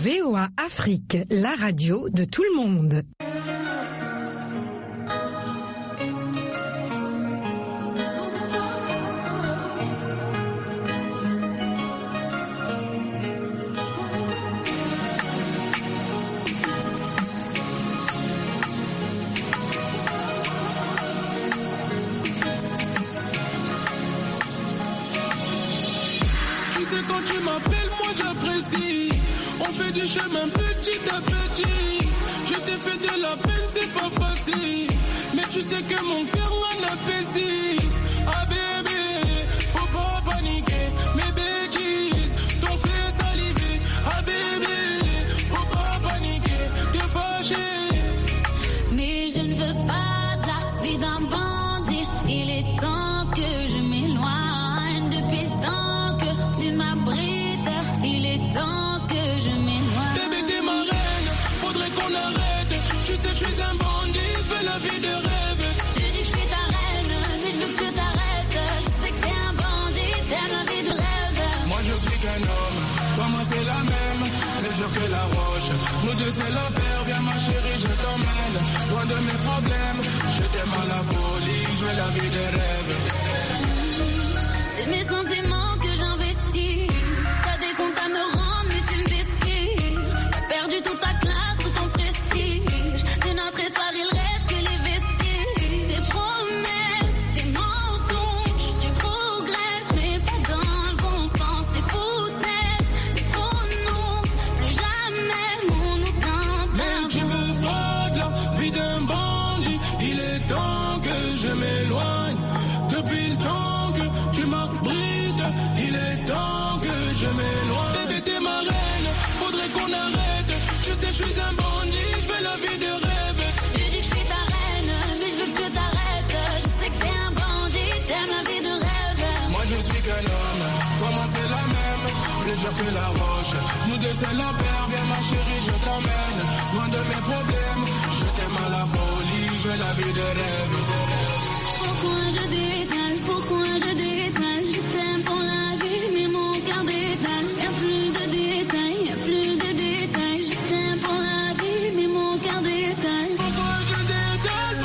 VOA Afrique, la radio de tout le monde. Quand tu m'appelles, moi j'apprécie. On fait du chemin petit à petit. Je t'ai fait de la peine, c'est pas facile. Mais tu sais que mon cœur en apprécie. Ah bébé, faut pas paniquer. Mes bêtises t'ont fait saliver. Ah bébé, faut pas paniquer, te fâcher. Mais je ne veux pas de la vie d'un bandit. Il est temps que je m'éloigne depuis le temps que tu m'abrites. Il est temps que je m'éloigne. Bébé, t'es ma reine, faudrait qu'on arrête. Tu sais, je suis un bandit, je fais la vie de rêve. Tu dis que je suis ta reine, mais je veux que tu t'arrêtes. Je sais que t'es un bandit, t'aimes la vie de rêve. Moi je suis qu'un homme, toi moi c'est la même. C'est dur que la roche, nous deux c'est la paire. Viens ma chérie, je t'emmène, loin de mes problèmes. Je t'aime à la folie, je veux la vie de rêve. C'est mes sentiments que j'investis. T'as des comptes à me rendre, mais tu me vesquilles. T'as perdu toute ta classe, tout ton prestige. De notre histoire, il reste que les vestiges. Tes promesses, tes mensonges. Tu progresses, mais pas dans le bon sens. Tes foutaises, tes pronoms. Plus jamais mon nous tente. Mais tu veux pas de la vie d'un bandit. Il est temps que je m'éloigne. Depuis le temps que tu m'abrites, il est temps que je m'éloigne. Bébé, t'es ma reine, faudrait qu'on arrête. Tu sais, je suis un bandit, je fais la vie de rêve. Tu dis que je suis ta reine, mais je veux que tu t'arrêtes. Je sais que t'es un bandit, t'aimes la vie de rêve. Moi je suis qu'un homme, toi moi c'est la même. Plus dur que la roche, nous deux c'est la paire. Viens ma chérie, je t'emmène, loin de mes problèmes. Je t'aime à la folie, je veux la vie de rêve. Pourquoi je détale, pourquoi je détale. Je t'aime pour la vie, mais mon cœur détale. Y'a plus de détails, y'a plus de détails. Je t'aime pour la vie, mais mon cœur détale. Pourquoi je détale,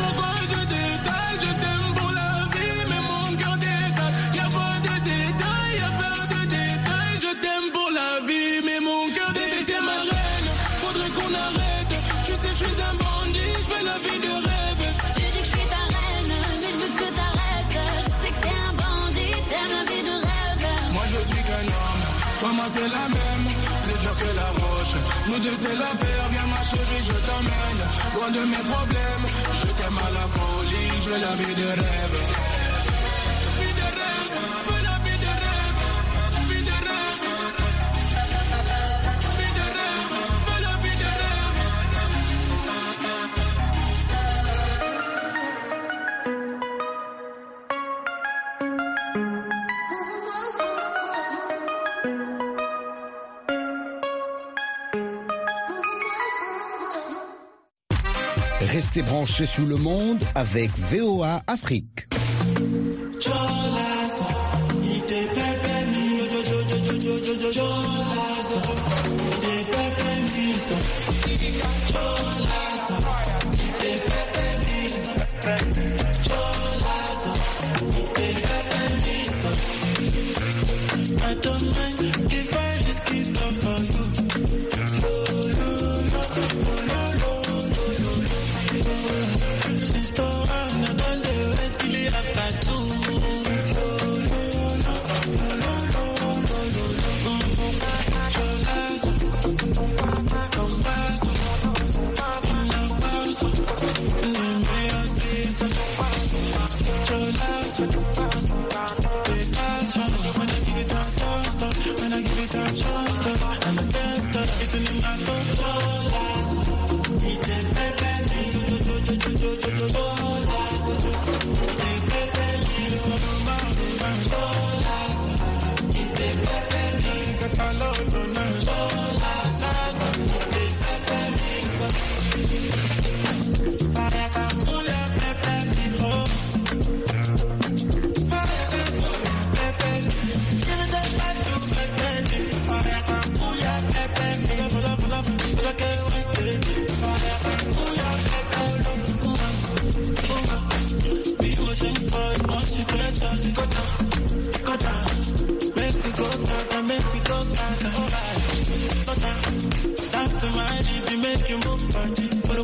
je t'aime pour la vie, mais mon cœur détale. Y'a pas de détails, y'a pas de détails. Je t'aime pour la vie, mais mon cœur détale. Bébé, t'es ma reine, faudrait qu'on arrête. Tu sais, je suis un bandit, je fais la vie de rêve. Tu dis que je suis ta reine, mais je veux que t'arrêtes. Je sais que t'es un bandit, t'aimes la vie de rêve. Moi je suis qu'un homme, toi moi c'est la même. Plus dur que la roche, nous deux c'est la paire. Viens ma chérie, je t'emmène, loin de mes problèmes. Je t'aime à la folie, je veux la vie de rêve. Vie de rêve, veux la vie de rêve. Vie de rêve. Vie de rêve, veux la vie de rêve. Restez branchés sous le monde avec VOA Afrique. I don't mind if I risk it all for you. Since the one I don't wait till after two. just go down. Make we go gaga, make we go gaga. Go down. Dance to my beat, make you move body. Make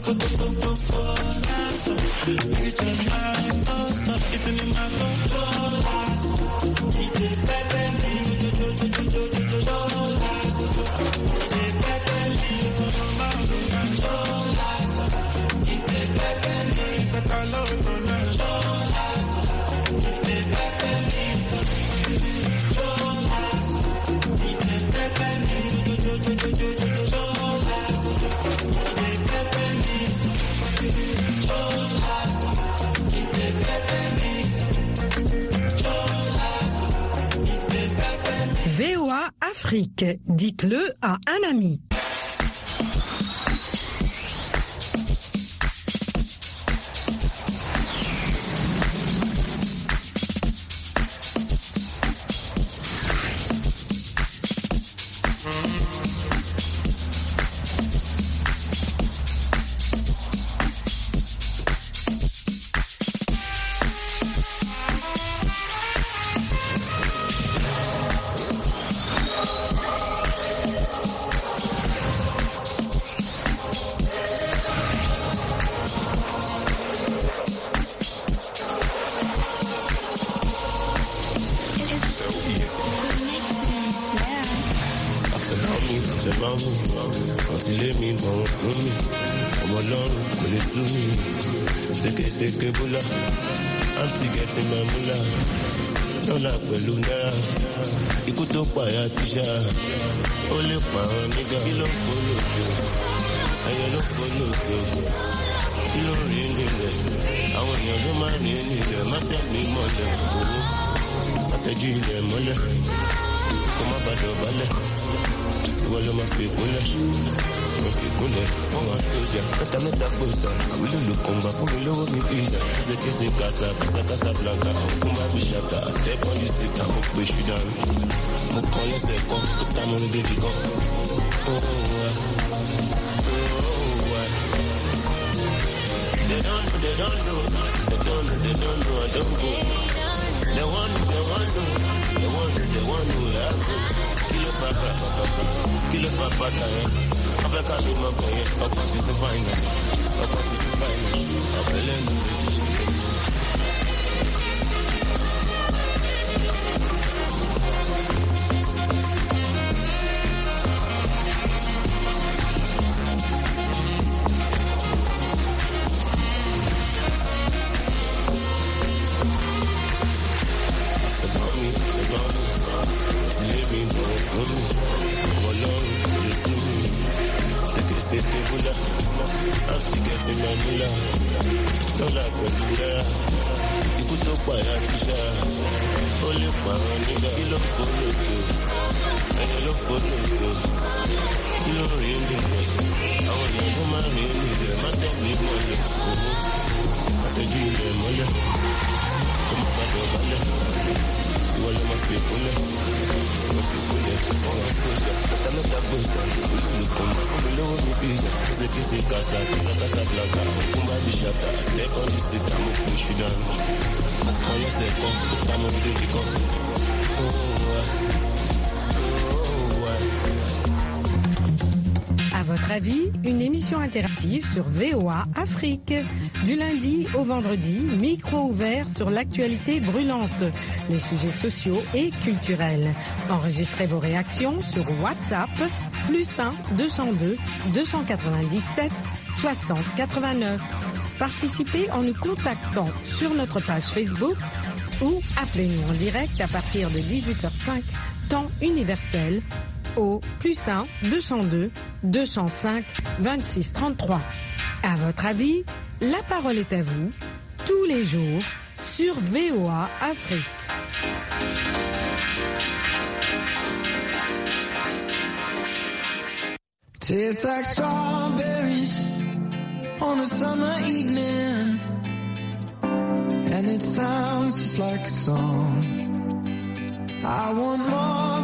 it turn my toast up. It's in my controllers. Eat the pepper, VOA Afrique, dites-le à un ami. Ikú tó pààyà tíṣà, ó lè pààrọ̀ nígbà. Kí ló fò lókè? Ẹyẹ ló fò lókè. Kí ló rìn nílẹ̀? Àwọn èèyàn ló máa rìn nílẹ̀. Má tẹ̀lé mọ́lẹ̀ owó. Àtẹ̀jú ilẹ̀ mọ́lẹ̀. Kó má bàdọ̀ balẹ̀. Ìwọ ló máa fi ìkúnlẹ̀. Mo fi ìkúnlẹ̀ fún wa sójà. Mẹ́ta gbòòsà. Àwílò ló kàn gbà fún mi lówó mi pizza. Késekése kàṣà Casablanca. Òkú má fi ṣàkà. Step on the stick. Àwọn pè ṣù dànù. Mo kàn lẹ́sẹ̀ kan. Ó ta mo ní bébì kan. They don't know. I don't go. They want know. Kilo papa, Africa be my boy. Up to the final. Ikú tó pààyà tíṣà, ó lè pààrọ̀ nígbà. Kí ló fò lókè? Ẹyẹ ló fò lókè. Kí ló rìn nílẹ̀? Àwọn èèyàn ló máa rìn nílẹ̀. Má tẹ̀lé mọ́lẹ̀ owó. Àtẹ̀jú ilẹ̀ mọ́lẹ̀. Kó má bàdọ̀ balẹ̀. Ìwọ ló máa fi ìkúnlẹ̀. Mo fi ìkúnlẹ̀ fún wa sójà. Mẹ́ta gbòòsà. Olùkọ́ máa fún mi lówó mi pizza. Késekése kàṣà Casablanca. Òkú má fi ṣàkà. Step on the stick. Àwọn pè ṣù dànù. Mo kàn lẹ́sẹ̀ kan. Ó ta mo ní bébì kan. À votre avis, une émission interactive sur VOA Afrique. Du lundi au vendredi, micro ouvert sur l'actualité brûlante, les sujets sociaux et culturels. Enregistrez vos réactions sur WhatsApp, +1 202 297 60 89. Participez en nous contactant sur notre page Facebook ou appelez-nous en direct à partir de 18h05, temps universel, au +1 202 205 26 33. À votre avis, la parole est à vous, tous les jours, sur VOA Afrique. Tastes like strawberries on a summer evening, and it sounds just like a song. I want more